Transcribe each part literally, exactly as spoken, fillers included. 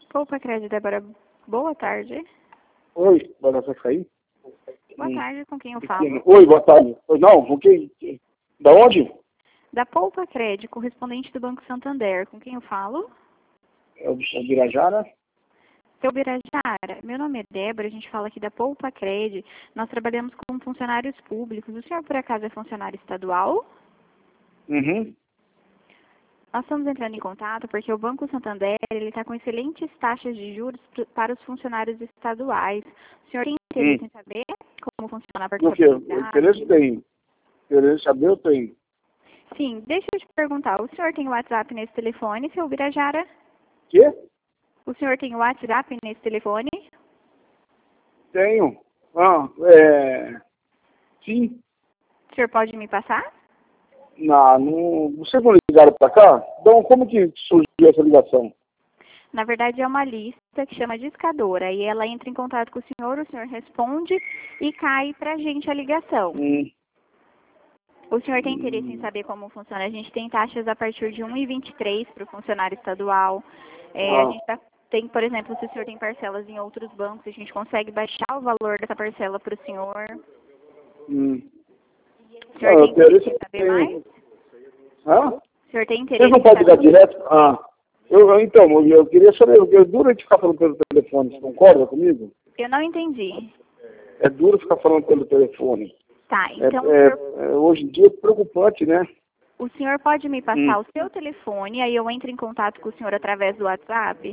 Poupa Crédito, Débora. Boa tarde. Oi, vai você sair? Boa Hum. tarde, com quem eu falo? Oi, boa tarde. Oi, não, com quem? Da onde? Da Poupa Crédito, correspondente do Banco Santander. Com quem eu falo? É o é o Birajara? Seu Birajara, meu nome é Débora, a gente fala aqui da Poupa Crédito. Nós trabalhamos com funcionários públicos. O senhor, por acaso, é funcionário estadual? Uhum. Nós estamos entrando em contato porque o Banco Santander está com excelentes taxas de juros pr- para os funcionários estaduais. O senhor tem interesse Hum. em saber como funciona a No que? Interesse portabilidade? tem. Interesse saber eu tenho. Sim, deixa eu te perguntar, o senhor tem WhatsApp nesse telefone, seu Birajara? Quê? O senhor tem WhatsApp nesse telefone? Tenho. Ah, é... Sim. O senhor pode me passar? Não, não... Vocês não ligaram pra cá? Então, como que surgiu essa ligação? Na verdade, é uma lista que chama discadora e ela entra em contato com o senhor, o senhor responde e cai pra gente a ligação. Hum. O senhor tem interesse em saber como funciona? A gente tem taxas a partir de um vírgula vinte e três para o funcionário estadual. É, a Ah. gente tá, tem, por exemplo, se o senhor tem parcelas em outros bancos, a gente consegue baixar o valor dessa parcela para o senhor. Hum. O senhor Não, tem interesse em saber tenho. mais? Hã? O senhor tem Vocês interesse não em podem ligar saber? direto? Ah. Eu, eu, então, eu, eu queria saber, porque é duro a gente ficar falando pelo telefone, você concorda comigo? Eu não entendi. É duro ficar falando pelo telefone. Tá, É, então o é, senhor, é, hoje em dia é preocupante, né? o senhor pode me passar Hum. o seu telefone, aí eu entro em contato com o senhor através do WhatsApp?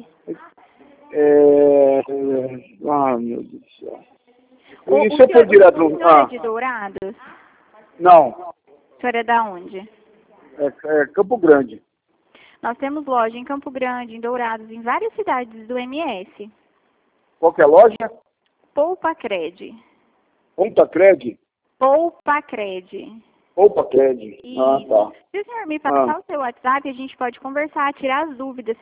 É, é, ah, meu Deus do céu. O, E o se eu senhor, for direto o no... senhor é Ah, de Dourados? não. O senhor é da onde? É, é Campo Grande. Nós temos loja em Campo Grande, em Dourados, em várias cidades do M S. Qualquer loja? Poupa Cred. Ponta Cred? Poupa Cred. Poupa Cred. Ah, Isso. tá. Se o senhor me Ah, passar o seu WhatsApp, a gente pode conversar, tirar as dúvidas.